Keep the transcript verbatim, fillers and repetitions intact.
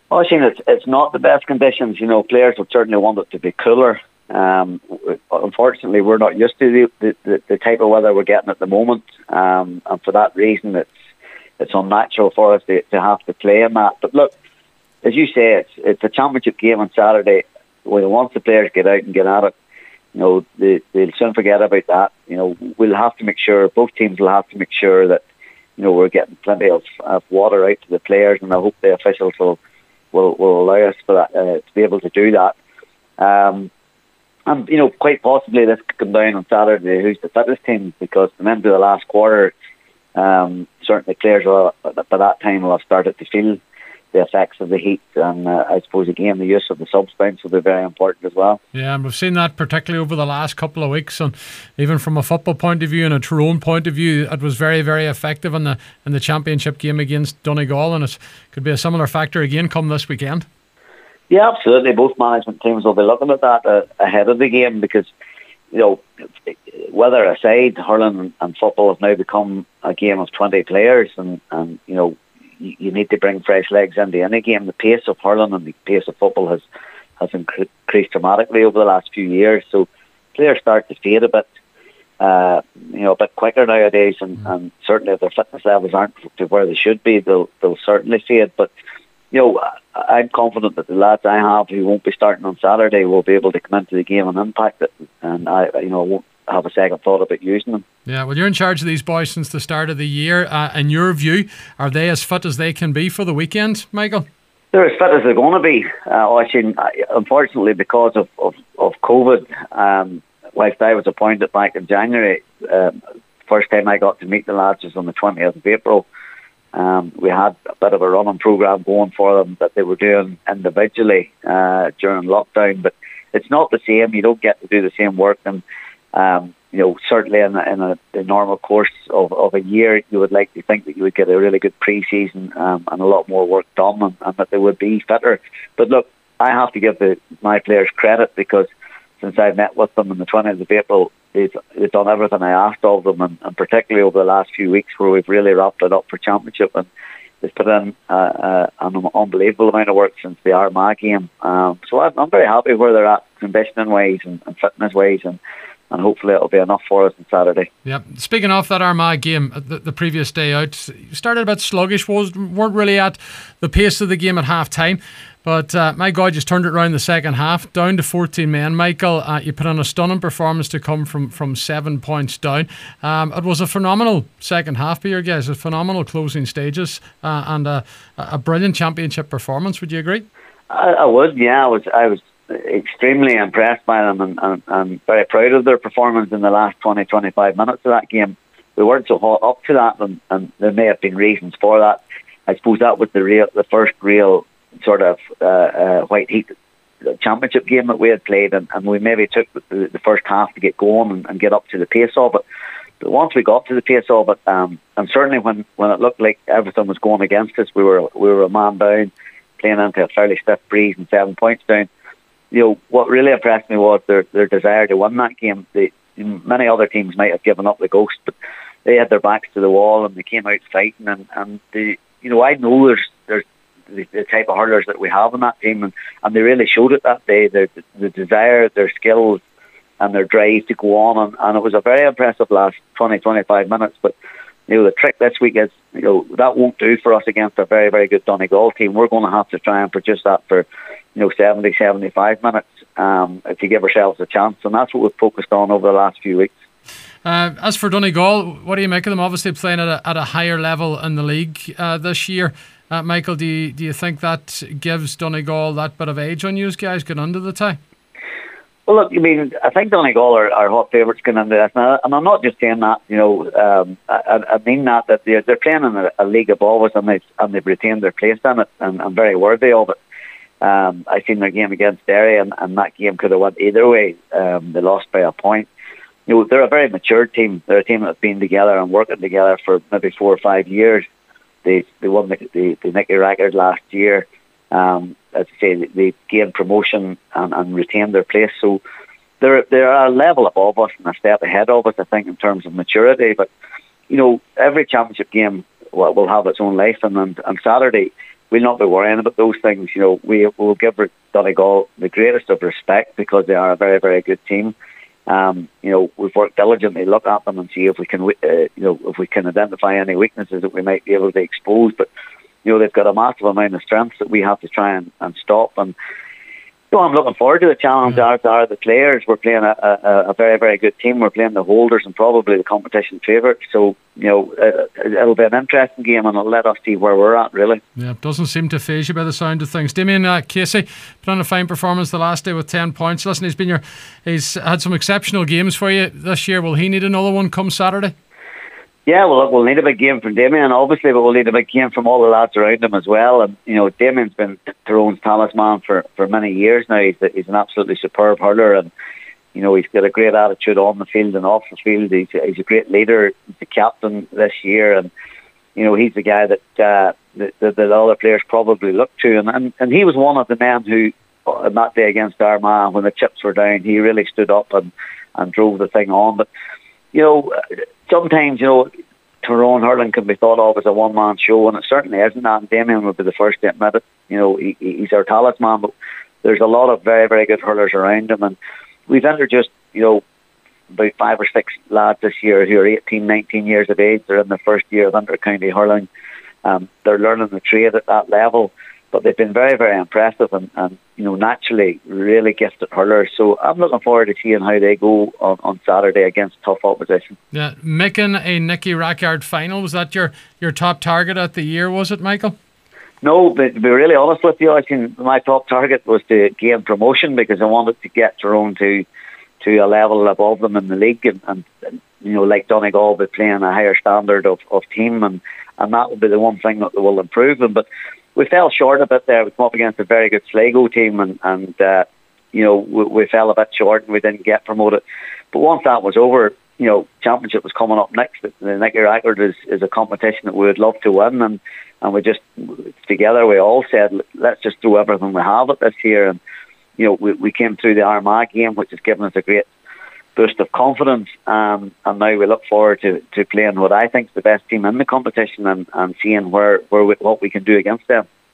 Well, I think it's it's not the best conditions. You know, players would certainly want it to be cooler. Um, unfortunately, we're not used to the, the, the type of weather we're getting at the moment, um, and for that reason, it's it's unnatural for us to, to have to play in that. But look, as you say, it's it's a championship game on Saturday. Well, once the players get out and get at it, you know, they, they'll soon forget about that. You know, we'll have to make sure, both teams will have to make sure that, you know, we're getting plenty of, of water out to the players, and I hope the officials will will, will allow us for that, uh, to be able to do that. Um, and, you know, quite possibly this could come down on Saturday, who's the fittest team, because the end of the last quarter, um, certainly players will, by that time will have started to feel the effects of the heat, and uh, I suppose again the use of the substance will be very important as well. Yeah, and we've seen that particularly over the last couple of weeks, and even from a football point of view and a Tyrone point of view, it was very, very effective in the in the championship game against Donegal, and it could be a similar factor again come this weekend. Yeah, absolutely. Both management teams will be looking at that uh, ahead of the game, because, you know, weather aside, hurling and football have now become a game of twenty players, and, and you know, you need to bring fresh legs into any game. The pace of hurling and the pace of football has, has increased dramatically over the last few years. So players start to fade a bit, uh, you know, a bit quicker nowadays. And, mm. and certainly if their fitness levels aren't to where they should be, they'll they'll certainly fade. But, you know, I'm confident that the lads I have who won't be starting on Saturday will be able to come into the game and impact it. And I, you know, won't have a second thought about using them. Yeah, well, you're in charge of these boys since the start of the year. Uh, in your view, are they as fit as they can be for the weekend, Michael? They're as fit as they're going to be. Uh, I think, unfortunately, because of, of, of COVID, um, whilst I was appointed back in January, um, first time I got to meet the lads was on the twentieth of April. Um, we had a bit of a running programme going for them that they were doing individually uh, during lockdown, but it's not the same. You don't get to do the same work, and Um, you know, certainly in, a, in a, the normal course of, of a year, you would like to think that you would get a really good pre-season um, and a lot more work done, and, and that they would be fitter. But look, I have to give the, my players credit, because since I met with them on the twentieth of April, they've, they've done everything I asked of them, and, and particularly over the last few weeks where we've really wrapped it up for championship, and they've put in uh, uh, an unbelievable amount of work since the Armagh game. Um, so I'm, I'm very happy where they're at, conditioning-wise and, and fitness-wise, and and hopefully it'll be enough for us on Saturday. Yeah. Speaking of that Armagh game, the, the previous day out, you started a bit sluggish, was, weren't really at the pace of the game at half-time, but uh, my God, you turned it around the second half, down to fourteen men. Michael, uh, you put on a stunning performance to come from, from seven points down. Um, it was a phenomenal second half for your guys, a phenomenal closing stages, uh, and a, a brilliant championship performance. Would you agree? I, I would, yeah. I was I was extremely impressed by them, and, and, and very proud of their performance in the last twenty to twenty-five minutes of that game. We weren't so hot up to that, and, and there may have been reasons for that. I suppose that was the real, the first real sort of uh, uh, white heat championship game that we had played, and, and we maybe took the, the first half to get going and, and get up to the pace of it. But once we got to the pace of it, um, and certainly when, when it looked like everything was going against us, we were we were a man down, playing into a fairly stiff breeze and seven points down. You know, what really impressed me was their, their desire to win that game. They, many other teams might have given up the ghost, but they had their backs to the wall and they came out fighting. And, and they, you know, I know there's there's the, the type of hurlers that we have in that team, and, and they really showed it that day. Their the desire, their skills, and their drive to go on. And, and it was a very impressive last twenty to twenty-five minutes. But you know, the trick this week is, you know, that won't do for us against a very, very good Donegal team. We're going to have to try and produce that for, you know, seventy, seventy-five minutes um, to give ourselves a chance. And that's what we've focused on over the last few weeks. Uh, as for Donegal, what do you make of them? Obviously playing at a, at a higher level in the league uh, this year. Uh, Michael, do you, do you think that gives Donegal that bit of age on you guys getting under the tie? Well, look, I mean, I think Donegal are, are hot favourites going into this. Now, and I'm not just saying that, you know, um, I, I mean that, that they're, they're playing in a, a league above us, and they've, and they've retained their place in it, and, and very worthy of it. Um, I've seen their game against Derry, and, and that game could have went either way. Um, they lost by a point. You know, they're a very mature team. They're a team that's been together and working together for maybe four or five years. They they won the, the, the Nicky record last year. Um, as I say, they gained promotion and, and retained their place. So they're they're a level above us and a step ahead of us, I think, in terms of maturity. But you know, every championship game will, will have its own life, and and, and Saturday, we'll not be worrying about those things. You know, we will give Donegal the greatest of respect because they are a very, very good team. Um, you know, we've worked diligently to look at them and see if we can, uh, you know, if we can identify any weaknesses that we might be able to expose. But you know, they've got a massive amount of strengths that we have to try and, and stop. And so I'm looking forward to the challenge. Yeah. Are, are the players? We're playing a, a, a very, very good team. We're playing the holders and probably the competition favourite. So, you know, it, it'll be an interesting game and it'll let us see where we're at, really. Yeah, it doesn't seem to phase you by the sound of things. Damien uh, Casey put on a fine performance the last day with ten points. Listen, he's been your, he's had some exceptional games for you this year. Will he need another one come Saturday? Yeah, well, look, we'll need a big game from Damien, obviously, but we'll need a big game from all the lads around him as well. And, you know, Damien's been Tyrone's talisman for, for many years now. He's, a, he's an absolutely superb hurler, and, you know, he's got a great attitude on the field and off the field. He's, he's a great leader. He's the captain this year, and, you know, he's the guy that, uh, that, that, that other players probably look to. And, and, and he was one of the men who, on that day against Armagh, when the chips were down, he really stood up and, and drove the thing on. But, you know, sometimes, you know, Tyrone hurling can be thought of as a one-man show, and it certainly isn't that. And Damien would be the first to admit it. You know, he, he's our talisman, but there's a lot of very, very good hurlers around him. And we've introduced, you know, about five or six lads this year who are eighteen, nineteen years of age. They're in their first year of inter-county hurling. Um, they're learning the trade at that level. But they've been very, very impressive and, and, you know, naturally really gifted hurlers. So I'm looking forward to seeing how they go on, on Saturday against tough opposition. Yeah, making a Nicky Rackyard final, was that your, your top target at the year, was it, Michael? No, but to be really honest with you, I think my top target was to gain promotion because I wanted to get Tyrone to to a level above them in the league. And, and you know, like Donegal, be playing a higher standard of, of team, and, and that would be the one thing that will improve them. But we fell short a bit there. We came up against a very good Sligo team, and, and uh, you know, we, we fell a bit short and we didn't get promoted. But once that was over, you know, championship was coming up next. The Nicky Rackyard is, is a competition that we would love to win, and, and we just, together, we all said, let's just throw everything we have at this year. And, you know, we, we came through the Armagh game, which has given us a great boost of confidence, um, and now we look forward to, to playing what I think is the best team in the competition and, and seeing where, where we, what we can do against them.